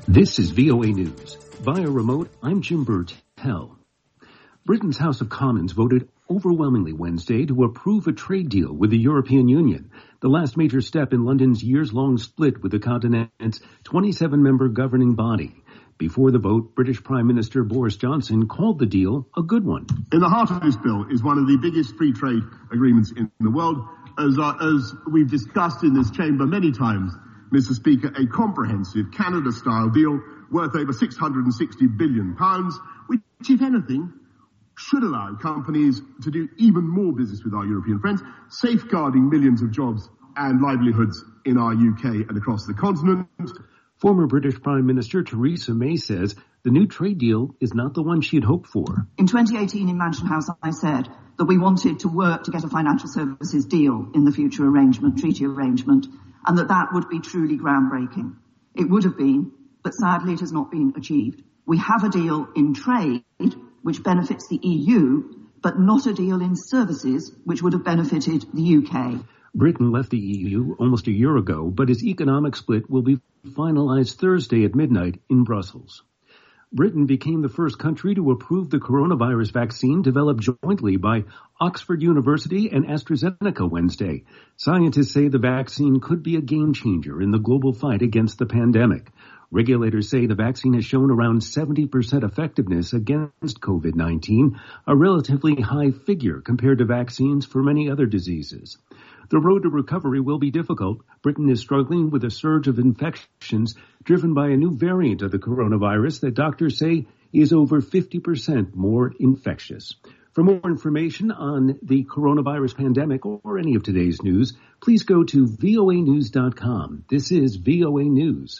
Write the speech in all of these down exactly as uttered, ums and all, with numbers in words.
This is V O A News. Via remote, I'm Jim Burtell. Britain's House of Commons voted overwhelmingly Wednesday to approve a trade deal with the European Union, the last major step in London's years-long split with the continent's twenty-seven member governing body. Before the vote, British Prime Minister Boris Johnson called the deal a good one. In the heart of this bill is one of the biggest free trade agreements in the world. As, uh, as we've discussed in this chamber many times, Mister Speaker, a comprehensive Canada-style deal worth over six hundred sixty billion pounds, which, if anything, should allow companies to do even more business with our European friends, safeguarding millions of jobs and livelihoods in our U K and across the continent. Former British Prime Minister Theresa May says the new trade deal is not the one she had hoped for. In twenty eighteen in Mansion House, I said that we wanted to work to get a financial services deal in the future arrangement, treaty arrangement, and that that would be truly groundbreaking. It would have been, but sadly it has not been achieved. We have a deal in trade which benefits the E U, but not a deal in services which would have benefited the U K. Britain left the E U almost a year ago, but its economic split will be finalized Thursday at midnight in Brussels. Britain became the first country to approve the coronavirus vaccine developed jointly by Oxford University and AstraZeneca Wednesday. Scientists say the vaccine could be a game changer in the global fight against the pandemic. Regulators say the vaccine has shown around seventy percent effectiveness against COVID nineteen, a relatively high figure compared to vaccines for many other diseases. The road to recovery will be difficult. Britain is struggling with a surge of infections driven by a new variant of the coronavirus that doctors say is over fifty percent more infectious. For more information on the coronavirus pandemic or any of today's news, please go to V O A news dot com. This is V O A News.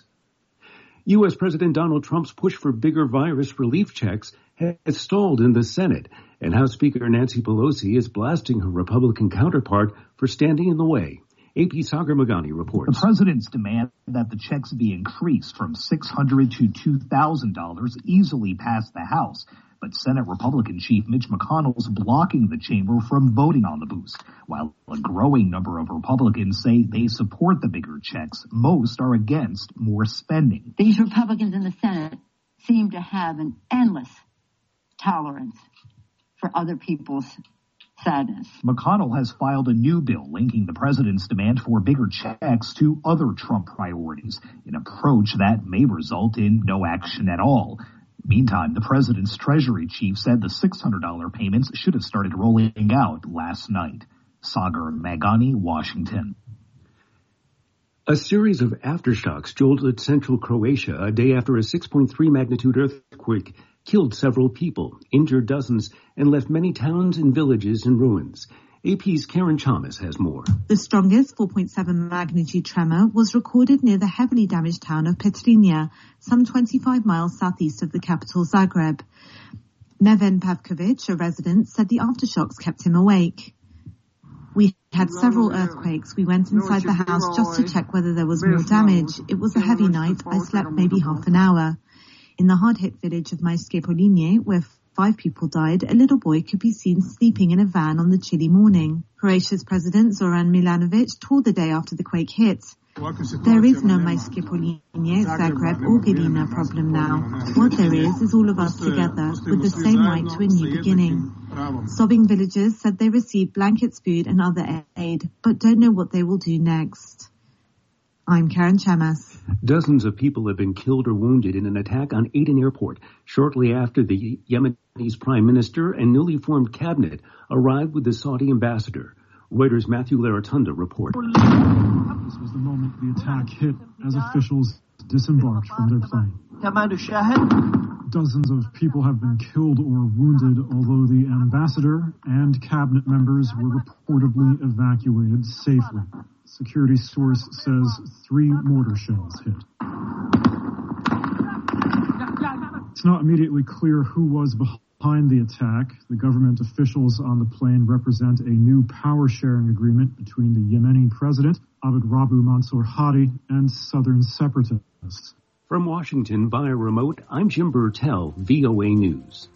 U S. President Donald Trump's push for bigger virus relief checks has stalled in the Senate, and House Speaker Nancy Pelosi is blasting her Republican counterpart for standing in the way. A P Sagar Magani reports. The president's demand that the checks be increased from six hundred dollars to two thousand dollars easily passed the House, but Senate Republican Chief Mitch McConnell is blocking the chamber from voting on the boost. While a growing number of Republicans say they support the bigger checks, most are against more spending. These Republicans in the Senate seem to have an endless tolerance for other people's sadness. McConnell has filed a new bill linking the president's demand for bigger checks to other Trump priorities, an approach that may result in no action at all. Meantime, the president's Treasury chief said the six hundred dollars payments should have started rolling out last night. Sagar Magani, Washington. A series of aftershocks jolted central Croatia a day after a six point three magnitude earthquake killed several people, injured dozens, and left many towns and villages in ruins. A P's Karen Chalmers has more. The strongest four point seven magnitude tremor was recorded near the heavily damaged town of Petrinja, some twenty-five miles southeast of the capital Zagreb. Neven Pavkovic, a resident, said the aftershocks kept him awake. We had several earthquakes. We went inside the house just to check whether there was more damage. It was a heavy night. I slept maybe half an hour. In the hard-hit village of Majske Polinje, where five people died, a little boy could be seen sleeping in a van on the chilly morning. Croatia's president Zoran Milanovic toured the day after the quake hit. There is no Majske Polinje, Zagreb or Gilina problem now. What there is is all of us together with the same right to a new beginning. Sobbing villagers said they received blankets, food and other aid, but don't know what they will do next. I'm Karen Chamas. Dozens of people have been killed or wounded in an attack on Aden Airport shortly after the Yemenis prime minister and newly formed cabinet arrived with the Saudi ambassador. Reuters' Matthew Laratunda reports. This was the moment the attack hit as officials disembarked from their plane. Dozens of people have been killed or wounded, although the ambassador and cabinet members were reportedly evacuated safely. Security source says three mortar shells hit. It's not immediately clear who was behind the attack. The government officials on the plane represent a new power-sharing agreement between the Yemeni president, Abd Rabbu Mansour Hadi, and southern separatists. From Washington via remote, I'm Jim Burtell, V O A News.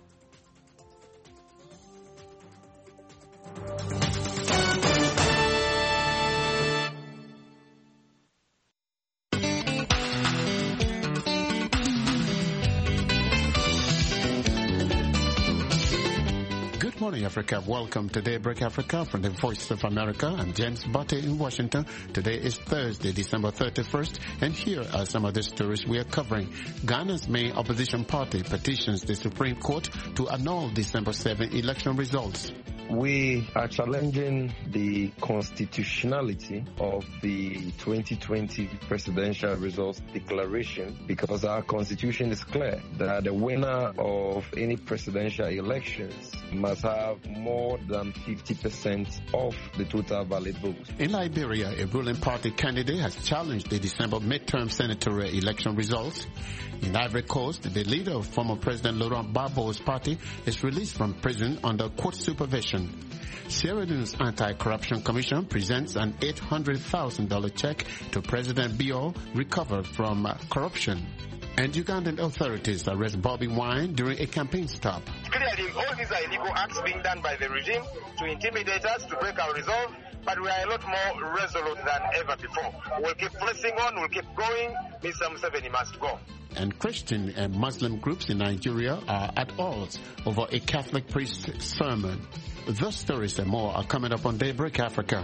morning, Africa. Welcome to Daybreak Africa from the Voice of America. I'm James Botte in Washington. Today is Thursday, December thirty-first, and here are some of the stories we are covering. Ghana's main opposition party petitions the Supreme Court to annul December seventh election results. We are challenging the constitutionality of the twenty twenty presidential results declaration because our constitution is clear that the winner of any presidential elections must have more than fifty percent of the total valid votes. In Liberia, a ruling party candidate has challenged the December midterm senatorial election results. In Ivory Coast, the leader of former President Laurent Gbagbo's party is released from prison under court supervision. Sierra Leone's Anti-Corruption Commission presents an eight hundred thousand dollars check to President Biya recovered from uh, corruption. And Ugandan authorities arrest Bobby Wine during a campaign stop. Clearly, all these are illegal acts being done by the regime to intimidate us, to break our resolve, but we are a lot more resolute than ever before. We'll keep pressing on, we'll keep going. Mister Museveni must go. And Christian and Muslim groups in Nigeria are at odds over a Catholic priest's sermon. Those stories and more are coming up on Daybreak Africa.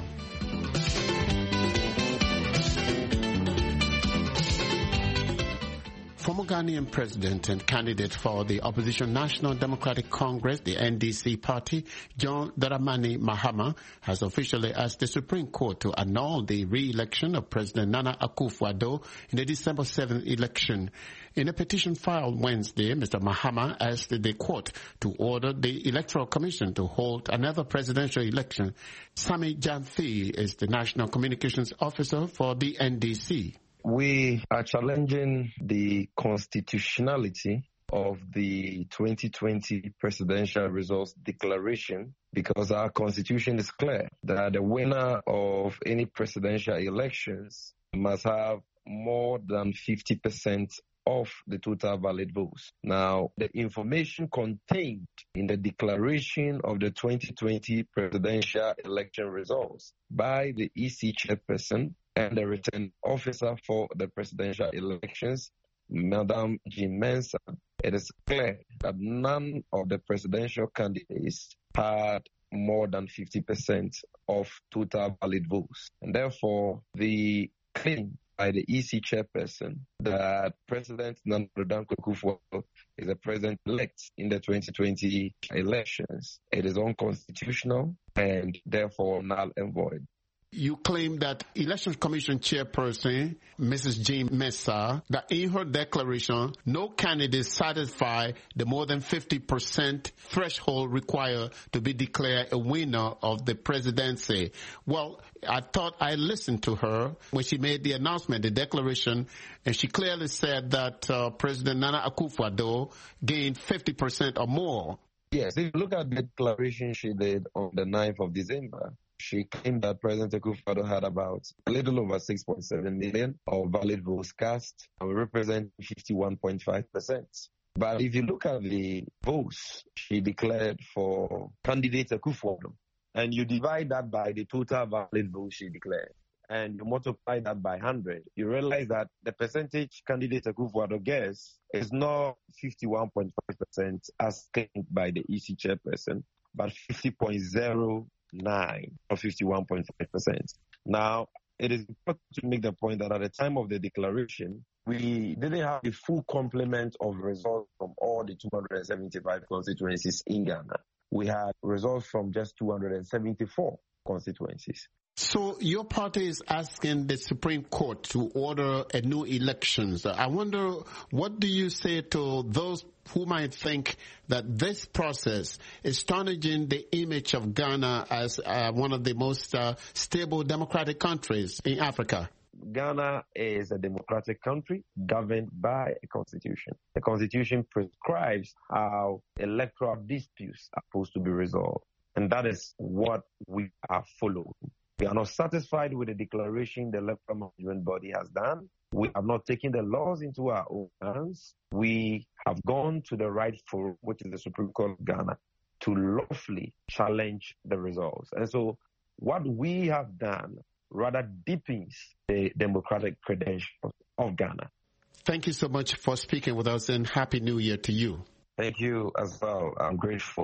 Former Ghanaian president and candidate for the opposition National Democratic Congress, the N D C party, John Dramani Mahama, has officially asked the Supreme Court to annul the re-election of President Nana Akufo-Addo in the December seventh election. In a petition filed Wednesday, Mister Mahama asked the court to order the Electoral Commission to hold another presidential election. Sami Janthi is the National Communications Officer for the N D C. We are challenging the constitutionality of the twenty twenty presidential results declaration because our constitution is clear that the winner of any presidential elections must have more than fifty percent of the total valid votes. Now, the information contained in the declaration of the twenty twenty presidential election results by the E C chairperson and the returning officer for the presidential elections, Madam Jean Mensa, it is clear that none of the presidential candidates had more than fifty percent of total valid votes. And therefore, the claim by the E C chairperson that President Nana Akufo-Addo is a president-elect in the twenty twenty elections, it is unconstitutional and therefore null and void. You claim that Election Commission chairperson, Missus Jean Mensa, that in her declaration, no candidate satisfy the more than fifty percent threshold required to be declared a winner of the presidency. Well, I thought I listened to her when she made the announcement, the declaration, and she clearly said that uh, President Nana Akufo-Addo gained fifty percent or more. Yes, if you look at the declaration she did on the ninth of December, she claimed that President Akufo-Addo had about a little over six point seven million of valid votes cast and represent fifty-one point five percent. But if you look at the votes she declared for candidate Akufo-Addo, and you divide that by the total valid votes she declared, and you multiply that by one hundred, you realize that the percentage candidate Akufo-Addo gets is not fifty-one point five percent as claimed by the E C chairperson, but fifty point zero nine or fifty-one point five percent. Now, it is important to make the point that at the time of the declaration, we didn't have the full complement of results from all the two hundred seventy-five constituencies in Ghana. We had results from just two hundred seventy-four constituencies. So your party is asking the Supreme Court to order a new elections. I wonder, what do you say to those who might think that this process is tarnishing the image of Ghana as uh, one of the most uh, stable democratic countries in Africa? Ghana is a democratic country governed by a constitution. The constitution prescribes how electoral disputes are supposed to be resolved. And that is what we are following. We are not satisfied with the declaration the electoral management body has done. We have not taken the laws into our own hands. We have gone to the right forum, which is the Supreme Court of Ghana, to lawfully challenge the results. And so what we have done rather deepens the democratic credentials of Ghana. Thank you so much for speaking with us, and Happy New Year to you. Thank you as well. I'm grateful.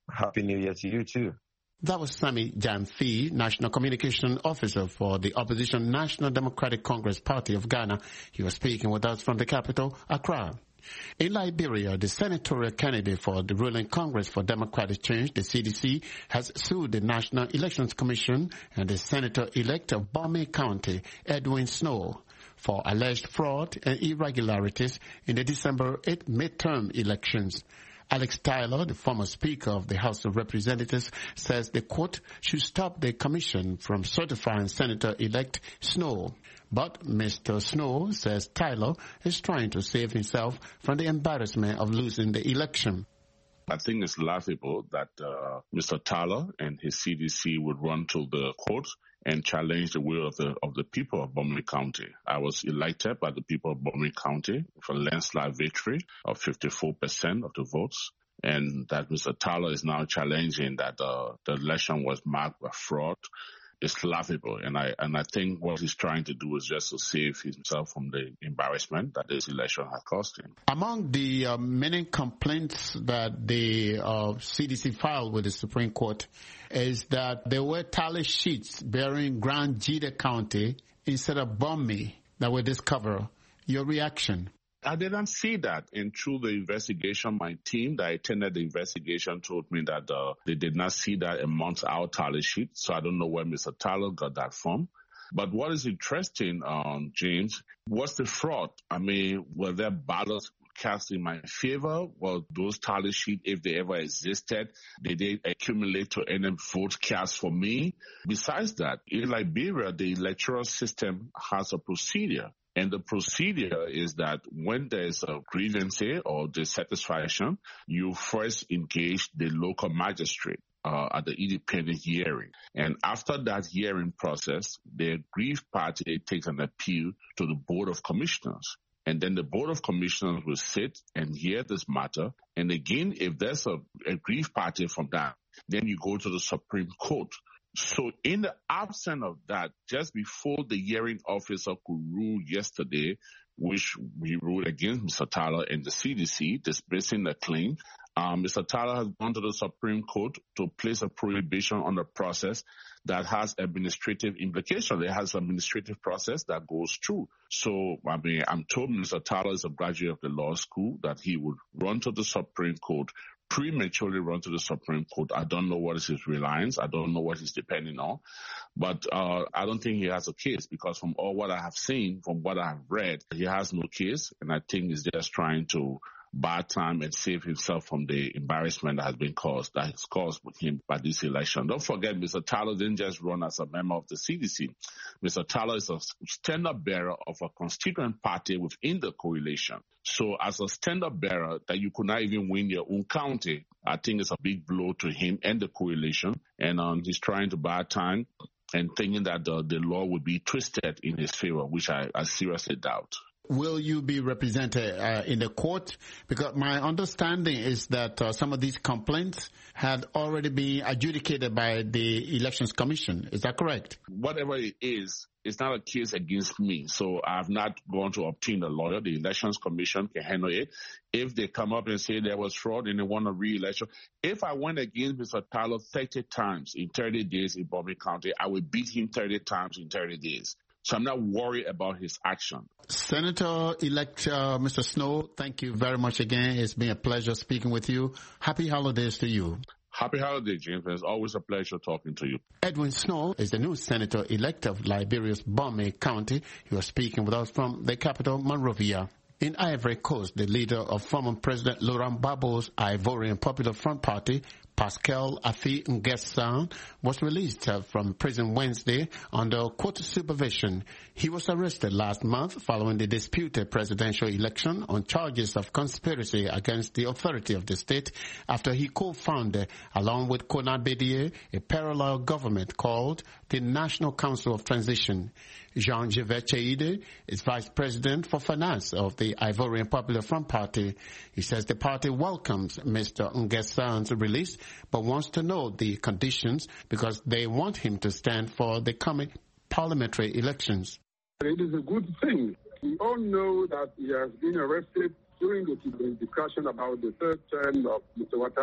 Happy New Year to you too. That was Sammy Jamfi, National Communication Officer for the opposition National Democratic Congress Party of Ghana. He was speaking with us from the capital, Accra. In Liberia, the senatorial candidate for the ruling Congress for Democratic Change, the C D C, has sued the National Elections Commission and the senator-elect of Bomi County, Edwin Snow, for alleged fraud and irregularities in the December eighth midterm elections. Alex Tyler, the former Speaker of the House of Representatives, says the court should stop the commission from certifying Senator-elect Snow. But Mister Snow says Tyler is trying to save himself from the embarrassment of losing the election. I think it's laughable that uh, Mister Tyler and his C D C would run to the court and challenge the will of the of the people of Bomi County. I was elected by the people of Bomi County for a landslide victory of fifty-four percent of the votes, and that Mister Tyler is now challenging that uh, the election was marked by fraud. It's laughable, and I and I think what he's trying to do is just to save himself from the embarrassment that this election has cost him. Among the uh, many complaints that the uh, C D C filed with the Supreme Court is that there were tally sheets bearing Grand Jida County instead of Bomi that were discovered. Your reaction? I didn't see that. And through the investigation, my team that attended the investigation told me that uh, they did not see that amongst our tally sheet. So I don't know where Mister Tyler got that from. But what is interesting, um, James, what's the fraud? I mean, were there ballots cast in my favor? Well, those tally sheets, if they ever existed, did they accumulate to any vote cast for me? Besides that, in Liberia, the electoral system has a procedure. And the procedure is that when there's a grievance or dissatisfaction, you first engage the local magistrate uh, at the independent hearing. And after that hearing process, the aggrieved party takes an appeal to the Board of Commissioners. And then the Board of Commissioners will sit and hear this matter. And again, if there's a aggrieved party from that, then you go to the Supreme Court. So in the absence of that, just before the hearing officer could rule yesterday, which we ruled against Mister Tyler and the C D C, dismissing the claim, um, Mister Tyler has gone to the Supreme Court to place a prohibition on the process that has administrative implications. It has an administrative process that goes through. So, I mean, I'm told Mister Tyler is a graduate of the law school, that he would run to the Supreme Court, prematurely run to the Supreme Court. I don't know what is his reliance. I don't know what he's depending on. But uh, I don't think he has a case, because from all what I have seen, from what I have read, he has no case. And I think he's just trying to buy time and save himself from the embarrassment that has been caused, that is caused with him by this election. Don't forget, Mister Tyler didn't just run as a member of the C D C. Mister Tyler is a standard bearer of a constituent party within the coalition. So as a standard bearer that you could not even win your own county, I think it's a big blow to him and the coalition. And um, he's trying to buy time and thinking that the, the law will be twisted in his favor, which I, I seriously doubt. Will you be represented uh, in the court? Because my understanding is that uh, some of these complaints had already been adjudicated by the Elections Commission. Is that correct? Whatever it is, it's not a case against me. So I've not gone to obtain a lawyer. The Elections Commission can handle it. If they come up and say there was fraud and they want a re-election, if I went against Mister Tyler thirty times in thirty days in Bomi County, I would beat him thirty times in thirty days. So I'm not worried about his action. Senator-elect uh, Mister Snow, thank you very much again. It's been a pleasure speaking with you. Happy holidays to you. Happy holidays, James. It's always a pleasure talking to you. Edwin Snow is the new senator-elect of Liberia's Bomi County. He was speaking with us from the capital, Monrovia. In Ivory Coast, the leader of former President Laurent Gbagbo's Ivorian Popular Front Party, Pascal Affi N'Guessan, was released uh, from prison Wednesday under court supervision. He was arrested last month following the disputed presidential election on charges of conspiracy against the authority of the state after he co-founded, along with Kona Bédié, a parallel government called the National Council of Transition. Jean-Gervais Cheide is vice president for finance of the Ivorian Popular Front Party. He says the party welcomes Mister N'Guessan's release, but wants to know the conditions because they want him to stand for the coming parliamentary elections. It is a good thing. We all know that he has been arrested during the discussion about the third term of Mister Ouattara.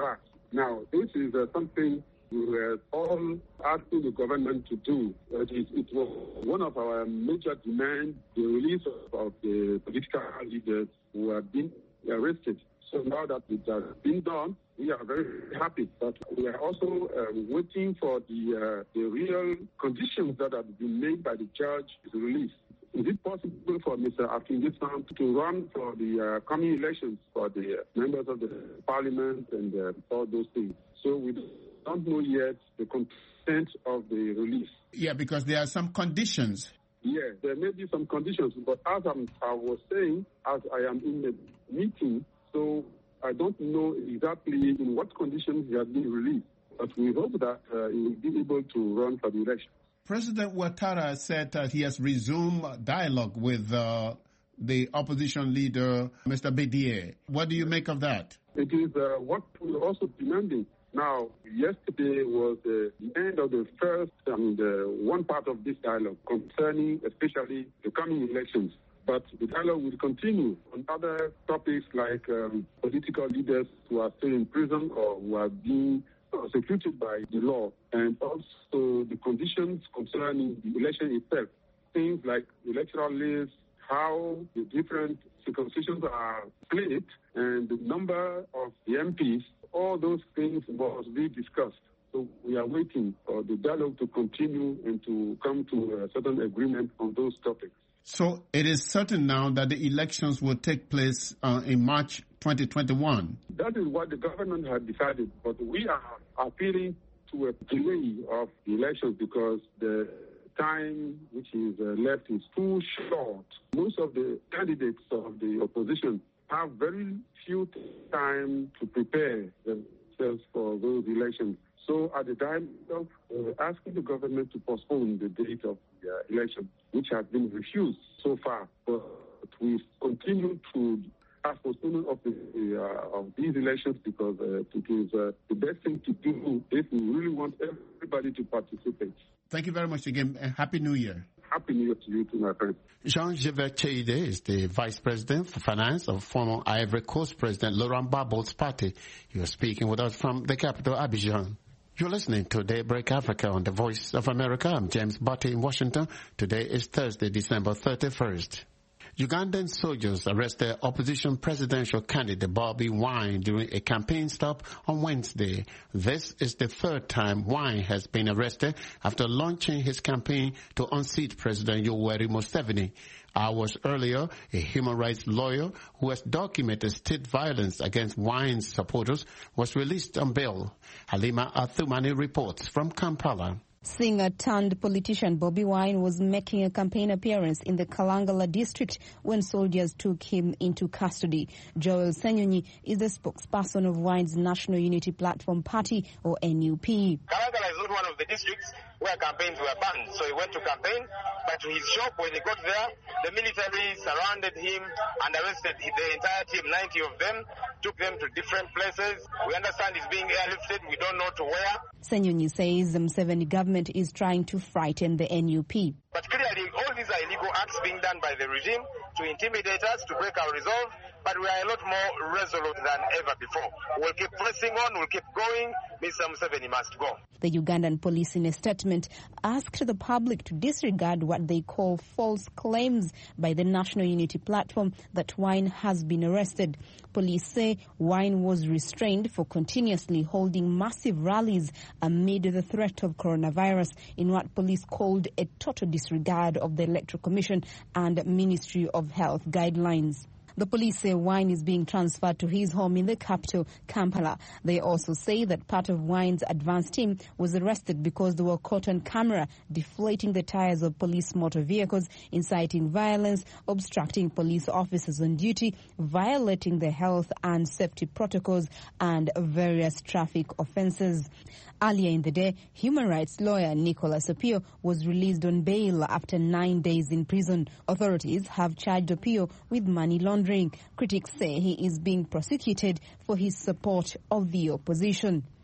Now, this is uh, something we were all asking the government to do. Uh, it, it was one of our major demands, the release of, of the political leaders who have been arrested. So now that it has been done, we are very happy. But we are also uh, waiting for the, uh, the real conditions that have been made by the judge to release. Is it possible for Mister Akingisan to run for the uh, coming elections for the uh, members of the parliament and uh, all those things? So we don't know yet the content of the release. Yeah, because there are some conditions. Yeah, there may be some conditions, but as I'm, I was saying, as I am in the meeting, so I don't know exactly in what conditions he has been released, but we hope that uh, he will be able to run for the election. President Ouattara said that he has resumed dialogue with uh, the opposition leader, Mister Bédié. What do you make of that? It is uh, what we're also demanding. Now, yesterday was uh, the end of the first, I mean, the one part of this dialogue concerning especially the coming elections. But the dialogue will continue on other topics like um, political leaders who are still in prison or who are being prosecuted by the law, and also the conditions concerning the election itself. Things like electoral lists, how the different circumstances are played, and the number of the M Ps. All those things must be discussed. So we are waiting for the dialogue to continue and to come to a certain agreement on those topics. So it is certain now that the elections will take place uh, in March twenty twenty-one. That is what the government had decided, but we are appealing to a delay of the elections because the time which is uh, left is too short. Most of the candidates of the opposition have very few time to prepare themselves for those elections. So at the time of uh, asking the government to postpone the date of the uh, election, which has been refused so far, but we continue to ask postponement of, the, uh, of these elections because uh, it is uh, the best thing to do if we really want everybody to participate. Thank you very much again, and Happy New Year. Happy New Year to you too, my friend. Jean-Gervais Cheide is the Vice President for Finance of former Ivory Coast President Laurent Gbagbo's party. He was speaking with us from the capital, Abidjan. You're listening to Daybreak Africa on the Voice of America. I'm James Butty in Washington. Today is Thursday, December thirty-first. Ugandan soldiers arrested opposition presidential candidate Bobi Wine during a campaign stop on Wednesday. This is the third time Wine has been arrested after launching his campaign to unseat President Yoweri Museveni. Hours earlier, a human rights lawyer who has documented state violence against Wine's supporters was released on bail. Halima Athumani reports from Kampala. Singer-turned-politician Bobi Wine was making a campaign appearance in the Kalangala district when soldiers took him into custody. Joel Senyonyi is the spokesperson of Wine's National Unity Platform Party, or N U P. Kalangala is not one of the districts where campaigns were banned, so he went to campaign, but to his shock, when he got there, the military surrounded him and arrested the entire team, ninety of them, took them to different places. We understand he's being airlifted, we don't know to where. Senyonyi says the Museveni government is trying to frighten the N U P. But clearly, all these are illegal acts being done by the regime to intimidate us, to break our resolve, but we are a lot more resolute than ever before. We'll keep pressing on, we'll keep going. Mister Museveni must go. The Ugandan police in a statement asked the public to disregard what they call false claims by the National Unity Platform that Wine has been arrested. Police say Wine was restrained for continuously holding massive rallies amid the threat of coronavirus in what police called a total disregard of the Electoral Commission and Ministry of Health guidelines. The police say Wine is being transferred to his home in the capital, Kampala. They also say that part of Wine's advance team was arrested because they were caught on camera deflating the tires of police motor vehicles, inciting violence, obstructing police officers on duty, violating the health and safety protocols, and various traffic offences. Earlier in the day, human rights lawyer Nicholas Opio was released on bail after nine days in prison. Authorities have charged Opio with money laundering. Critics say he is being prosecuted for his support of the opposition.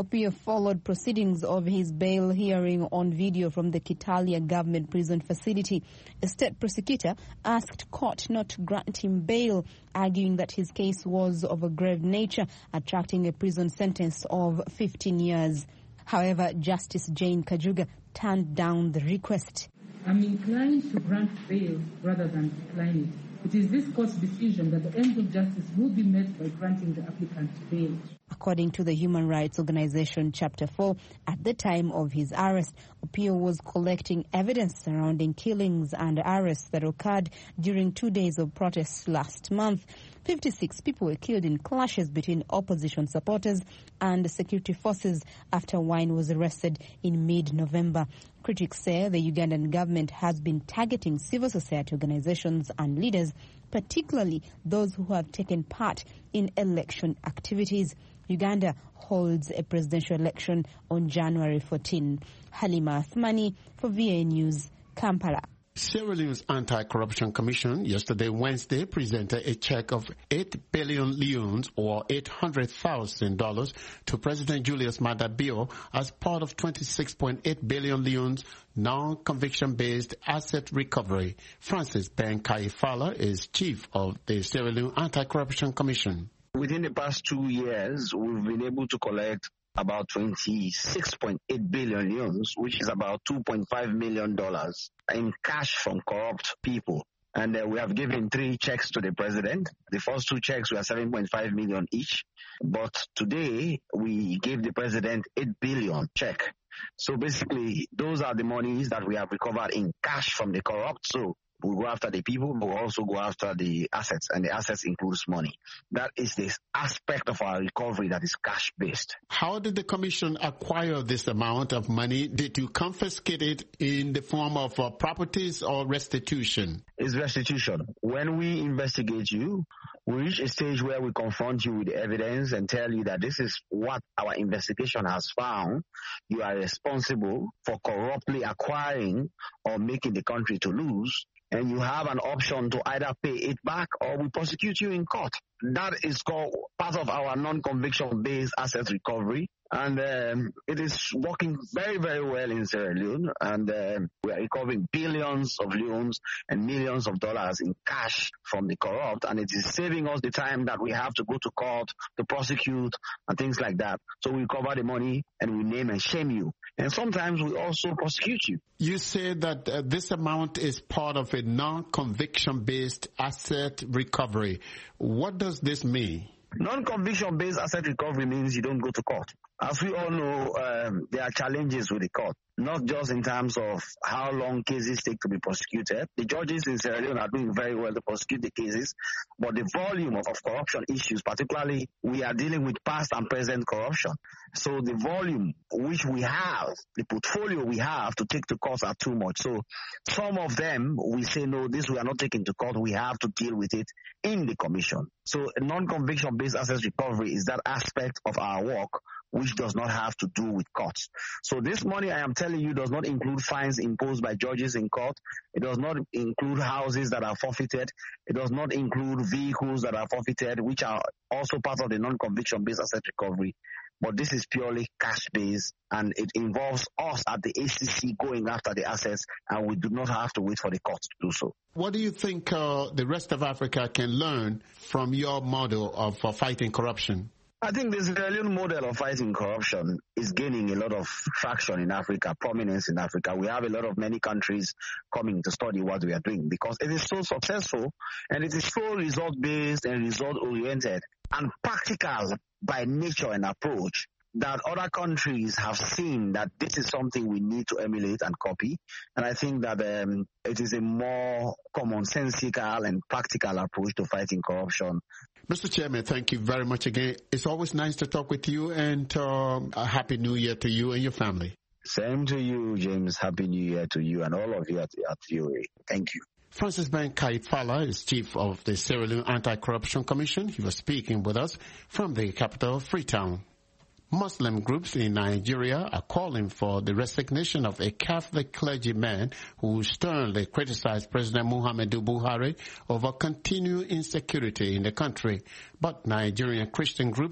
Opiyo followed proceedings of his bail hearing on video from the Kitalia government prison facility. A state prosecutor asked court not to grant him bail, arguing that his case was of a grave nature, attracting a prison sentence of fifteen years. However, Justice Jane Kajuga turned down the request. I'm inclined to grant bail rather than decline it. It is this court's decision that the ends of justice will be met by granting the applicant bail. According to the Human Rights Organization Chapter four, at the time of his arrest, Opiyo was collecting evidence surrounding killings and arrests that occurred during two days of protests last month. fifty-six people were killed in clashes between opposition supporters and security forces after Wine was arrested in mid-November. Critics say the Ugandan government has been targeting civil society organizations and leaders, particularly those who have taken part in election activities. Uganda holds a presidential election on January fourteenth. Halima Athmani for V A News, Kampala. Sierra Leone's Anti-Corruption Commission yesterday, Wednesday, presented a check of eight billion leones or eight hundred thousand dollars to President Julius Maada Bio as part of twenty-six point eight billion leones non-conviction-based asset recovery. Francis Ben Kaifala is chief of the Sierra Leone Anti-Corruption Commission. Within the past two years, we've been able to collect about twenty-six point eight billion leones, which is about two point five million dollars in cash from corrupt people. And uh, we have given three checks to the president. The first two checks were seven point five million each. But today, we gave the president eight billion check. So basically, those are the monies that we have recovered in cash from the corrupt. So we go after the people, but we also go after the assets, and the assets includes money. That is the aspect of our recovery that is cash-based. How did the commission acquire this amount of money? Did you confiscate it in the form of uh, properties or restitution? It's restitution. When we investigate you, we reach a stage where we confront you with the evidence and tell you that this is what our investigation has found. You are responsible for corruptly acquiring or making the country to lose. And you have an option to either pay it back or we prosecute you in court. That is called part of our non-conviction-based asset recovery. And um, it is working very, very well in Sierra Leone. And um, we are recovering billions of leones and millions of dollars in cash from the corrupt. And it is saving us the time that we have to go to court to prosecute and things like that. So we recover the money and we name and shame you. And sometimes we also prosecute you. You say that uh, this amount is part of a non-conviction-based asset recovery. What does this mean? Non-conviction-based asset recovery means you don't go to court. As we all know, um, there are challenges with the court, not just in terms of how long cases take to be prosecuted. The judges in Sierra Leone are doing very well to prosecute the cases, but the volume of, of corruption issues, particularly we are dealing with past and present corruption. So the volume which we have, the portfolio we have to take to court are too much. So some of them, we say, no, this we are not taking to court. We have to deal with it in the commission. So non-conviction-based asset recovery is that aspect of our work which does not have to do with courts. So this money, I am telling you, does not include fines imposed by judges in court. It does not include houses that are forfeited. It does not include vehicles that are forfeited, which are also part of the non-conviction-based asset recovery. But this is purely cash-based, and it involves us at the A C C going after the assets, and we do not have to wait for the court to do so. What do you think uh, the rest of Africa can learn from your model of uh, fighting corruption? I think the Sierra Leone model of fighting corruption is gaining a lot of traction in Africa, prominence in Africa. We have a lot of many countries coming to study what we are doing because it is so successful and it is so result-based and result-oriented and practical by nature and approach that other countries have seen that this is something we need to emulate and copy. And I think that um, it is a more commonsensical and practical approach to fighting corruption. Mister Chairman, thank you very much again. It's always nice to talk with you, and um, a Happy New Year to you and your family. Same to you, James. Happy New Year to you and all of you at, at V O A. Thank you. Francis Ben Kaifala is chief of the Sierra Leone Anti-Corruption Commission. He was speaking with us from the capital, Freetown. Muslim groups in Nigeria are calling for the resignation of a Catholic clergyman who sternly criticized President Muhammadu Buhari over continued insecurity in the country. But Nigerian Christian groups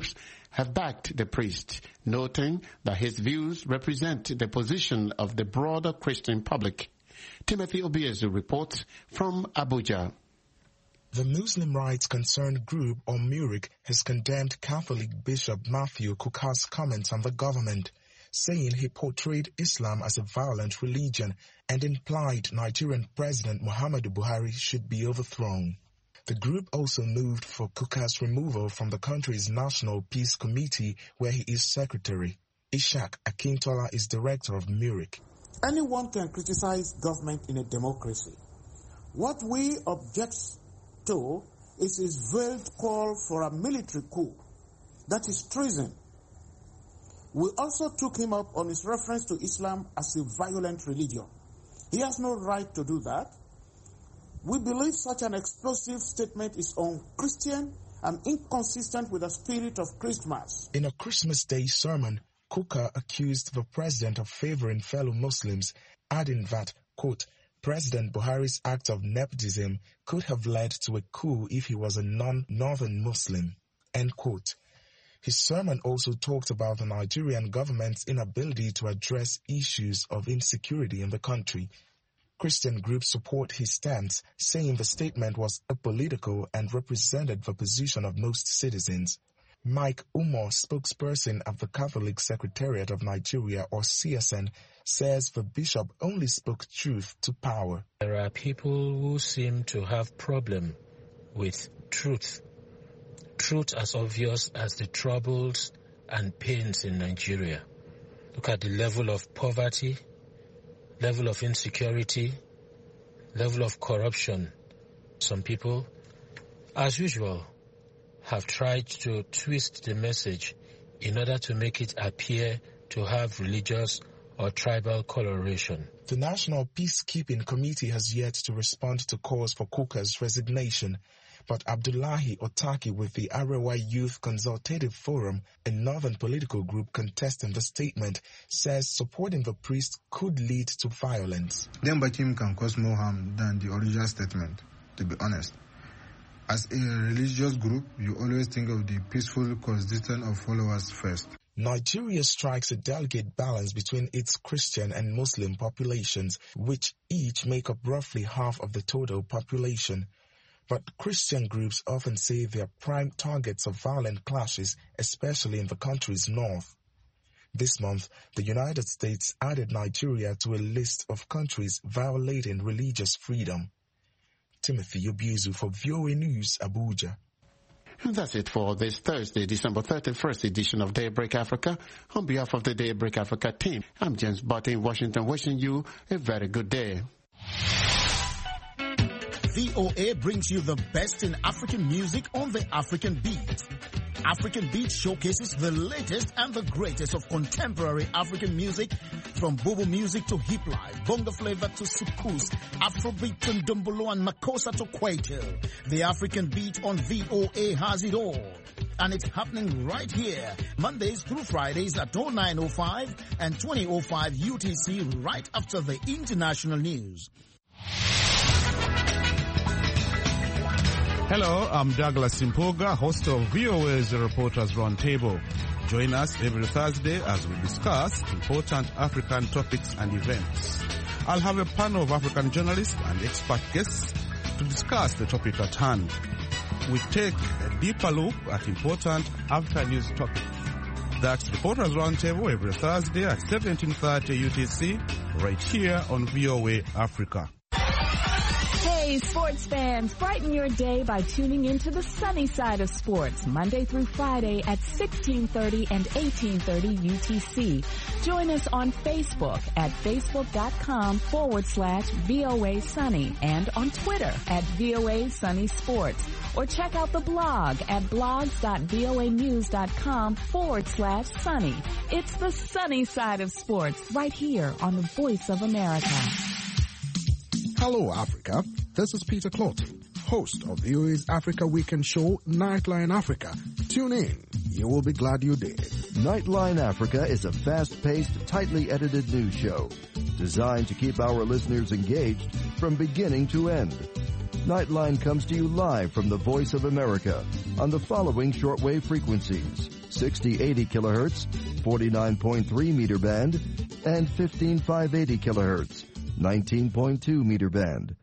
have backed the priest, noting that his views represent the position of the broader Christian public. Timothy Obiezu reports from Abuja. The Muslim rights concerned group, or MURIC, has condemned Catholic Bishop Matthew Kuka's comments on the government, saying he portrayed Islam as a violent religion and implied Nigerian President Muhammadu Buhari should be overthrown. The group also moved for Kuka's removal from the country's National Peace Committee, where he is secretary. Ishak Akintola is director of MURIC. Anyone can criticize government in a democracy. What we object to is his veiled call for a military coup. That is treason. We also took him up on his reference to Islam as a violent religion. He has no right to do that. We believe such an explosive statement is un-Christian and inconsistent with the spirit of Christmas. In a Christmas Day sermon, Kuka accused the president of favoring fellow Muslims, adding that, quote, President Buhari's act of nepotism could have led to a coup if he was a non-northern Muslim, end quote. His sermon also talked about the Nigerian government's inability to address issues of insecurity in the country. Christian groups support his stance, saying the statement was apolitical and represented the position of most citizens. Mike Umo, spokesperson of the Catholic Secretariat of Nigeria, or C S N, says the bishop only spoke truth to power. There are people who seem to have problem with truth. Truth as obvious as the troubles and pains in Nigeria. Look at the level of poverty, level of insecurity, level of corruption. Some people, as usual, have tried to twist the message in order to make it appear to have religious or tribal coloration. The National Peacekeeping Committee has yet to respond to calls for Kuka's resignation, but Abdullahi Otaki with the Arewa Youth Consultative Forum, a northern political group contesting the statement, says supporting the priest could lead to violence. Them backing can cause more harm than the original statement, to be honest. As a religious group, you always think of the peaceful coexistence of followers first. Nigeria strikes a delicate balance between its Christian and Muslim populations, which each make up roughly half of the total population. But Christian groups often say they are prime targets of violent clashes, especially in the country's north. This month, the United States added Nigeria to a list of countries violating religious freedom. Timothy Obiezu for V O A News, Abuja. And that's it for this Thursday, December thirty-first edition of Daybreak Africa. On behalf of the Daybreak Africa team, I'm James Barty in Washington, wishing you a very good day. V O A brings you the best in African music on the African Beat. African Beat showcases the latest and the greatest of contemporary African music, from Bobo music to hip life, bongo flavor to soukous, Afrobeat to Ndombolo and Makossa to Kwaito. The African Beat on V O A has it all. And it's happening right here, Mondays through Fridays at oh nine oh five and twenty oh five U T C, right after the international news. Hello, I'm Douglas Simpoga, host of V O A's Reporters Roundtable. Join us every Thursday as we discuss important African topics and events. I'll have a panel of African journalists and expert guests to discuss the topic at hand. We take a deeper look at important African news topics. That's Reporters Roundtable every Thursday at seventeen thirty U T C, right here on V O A Africa. Hey, sports fans, brighten your day by tuning into the sunny side of sports, Monday through Friday at sixteen thirty and eighteen thirty U T C. Join us on Facebook at facebook.com forward slash VOA Sunny and on Twitter at VOA Sunny Sports. Or check out the blog at blogs.voanews.com forward slash sunny. It's the sunny side of sports right here on the Voice of America. Hello, Africa. This is Peter Clotty, host of V O A's Africa Weekend Show, Nightline Africa. Tune in. You will be glad you did. Nightline Africa is a fast-paced, tightly edited news show designed to keep our listeners engaged from beginning to end. Nightline comes to you live from the Voice of America on the following shortwave frequencies: sixty eighty kilohertz, forty-nine point three meter band, and fifteen five eighty kilohertz, nineteen point two meter band.